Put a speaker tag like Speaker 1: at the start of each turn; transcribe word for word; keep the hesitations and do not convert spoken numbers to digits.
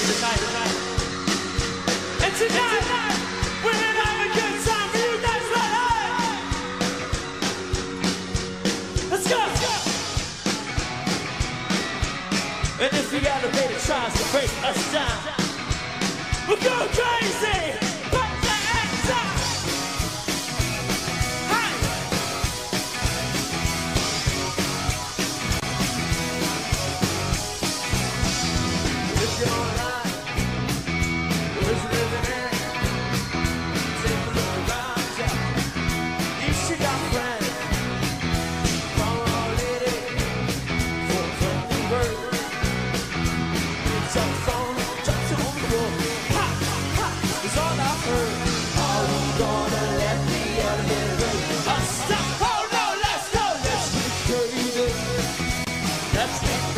Speaker 1: tonight. And tonight, we're gonna have a good time for you guys, right? Let's go! And if the elevator tries to break us down, we'll go crazy! Put the hands up! Hey! If you're alive, who's living in? Take a look around you. You should got friends. Come on, lady, for a friendly word. Telephone, just on the road. Ha, ha, is all I've heard. Are we gonna let the elevator break us stop? Oh no, let's go, let's get crazy. Let's get